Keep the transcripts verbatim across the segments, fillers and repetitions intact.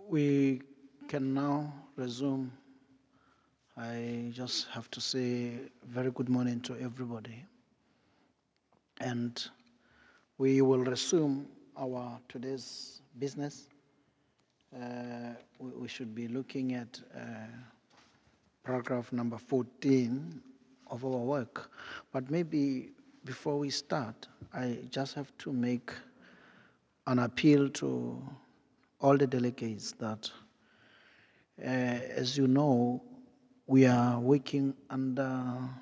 We can now resume. I just have to say very good morning to everybody. And we will resume our today's business. Uh, we, we should be looking at uh, paragraph number fourteen of our work. But maybe before we start, I just have to make an appeal to all the delegates that, uh, as you know, we are working under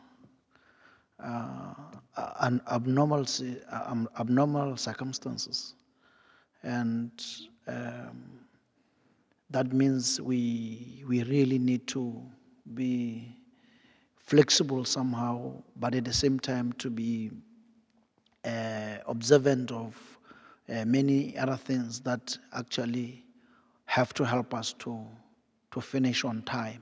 uh, an abnormal, si- um, abnormal circumstances. And um, that means we, we really need to be flexible somehow, but at the same time to be uh, observant of uh, many other things that actually have to help us to, to finish on time.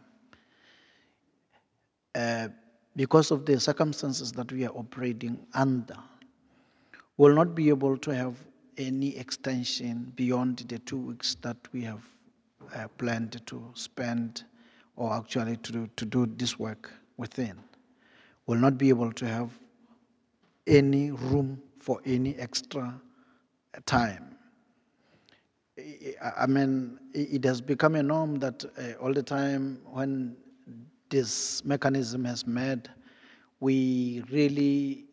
Uh, because of the circumstances that we are operating under, will not be able to have any extension beyond the two weeks that we have uh, planned to spend or actually to do, to do this work within. Will not be able to have any room for any extra time. I I mean, it has become a norm that uh, all the time when this mechanism has met, we really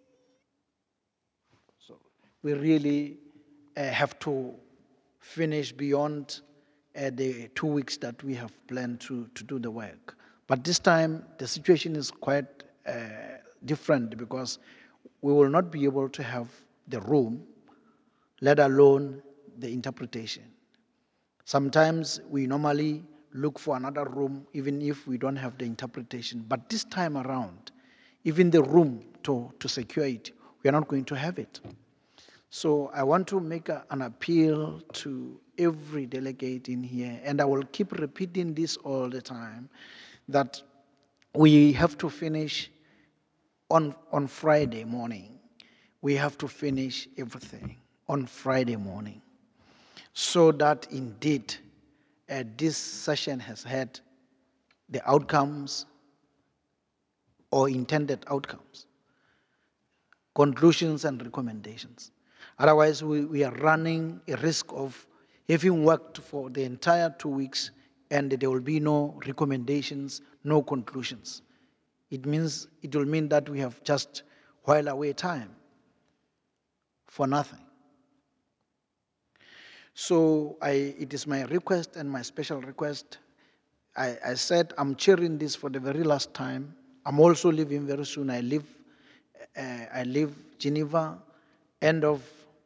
So we really uh, have to finish beyond uh, the two weeks that we have planned to, to do the work. But this time, the situation is quite uh, different because we will not be able to have the room, let alone the interpretation. Sometimes we normally look for another room even if we don't have the interpretation. But this time around, even the room to, to secure it, we are not going to have it. So I want to make a, an appeal to every delegate in here, and I will keep repeating this all the time, that we have to finish on, on Friday morning. We have to finish everything on Friday morning so that indeed uh, this session has had the outcomes or intended outcomes, conclusions and recommendations. Otherwise, we, we are running a risk of having worked for the entire two weeks and there will be no recommendations, no conclusions. It means it will mean that we have just while away time for nothing. So I, it is my request and my special request. I, I said I'm chairing this for the very last time. I'm also leaving very soon. I leave, uh, I leave Geneva end of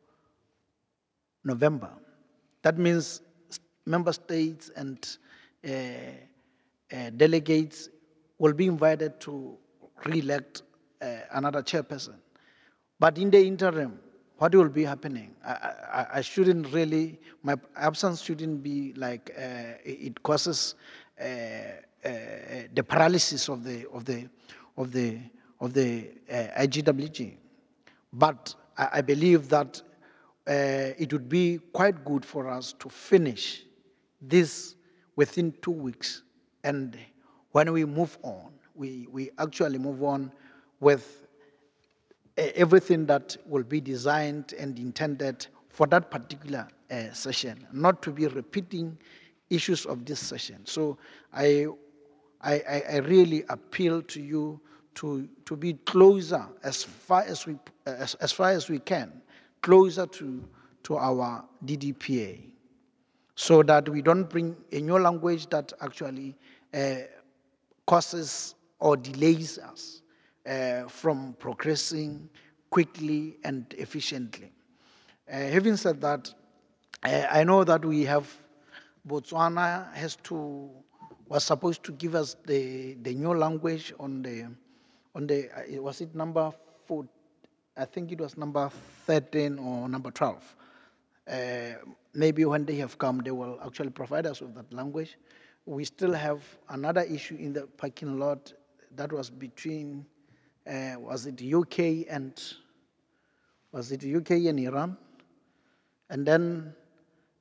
November. That means member states and uh, uh, delegates will be invited to re-elect uh, another chairperson. But in the interim, what will be happening? I, I, I shouldn't really, my absence shouldn't be like uh, it causes uh, uh, the paralysis of the of the of the of the uh, I G W G. But I, I believe that uh, it would be quite good for us to finish this within two weeks. And when we move on, we, we actually move on with uh, everything that will be designed and intended for that particular uh, session, not to be repeating issues of this session. So I, I, I really appeal to you to, to be closer as far as we, as, as far as we can, closer to, to our D D P A, so that we don't bring a new language that actually uh, causes or delays us uh, from progressing quickly and efficiently. Uh, having said that, uh, I know that we have, Botswana has to, was supposed to give us the, the new language on the, on the, uh, was it number four? I think it was number thirteen or number twelve. Uh, maybe when they have come, they will actually provide us with that language. We still have another issue in the parking lot that was between, uh, was it U K and, was it U K and Iran? And then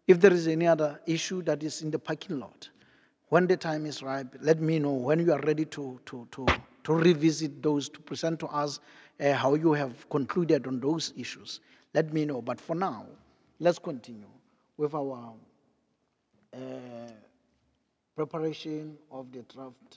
If there is any other issue that is in the parking lot, when the time is ripe, let me know when you are ready to, to, to, to revisit those, to present to us uh, how you have concluded on those issues. Let me know. But for now, let's continue with our uh, preparation of the draft.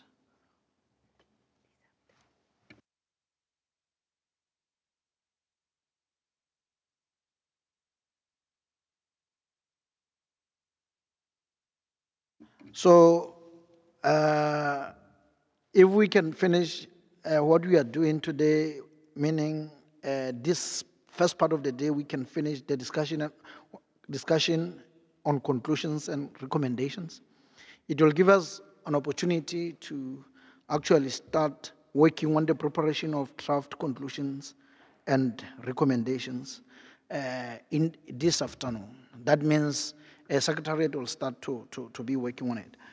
So, uh, if we can finish uh, what we are doing today, meaning uh, this first part of the day, we can finish the discussion discussion on conclusions and recommendations. It will give us an opportunity to actually start working on the preparation of draft conclusions and recommendations uh, in this afternoon. That means a secretariat will start to, to, to be working on it.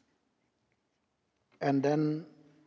And then,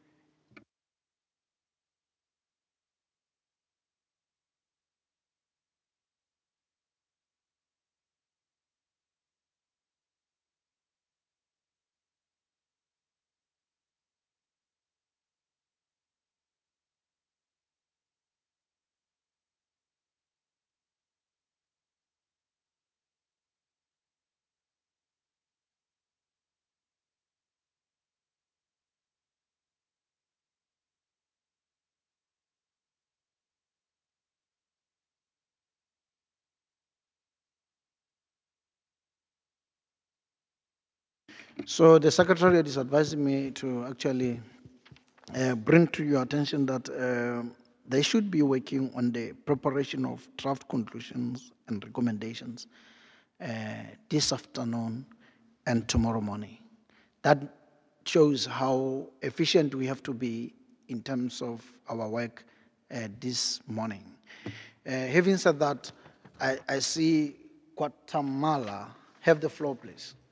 so the secretariat is advising me to actually uh, bring to your attention that uh, they should be working on the preparation of draft conclusions and recommendations uh, this afternoon and tomorrow morning. That shows how efficient we have to be in terms of our work uh, this morning. Uh, having said that, I, I see Kwatamala. Have the floor, please.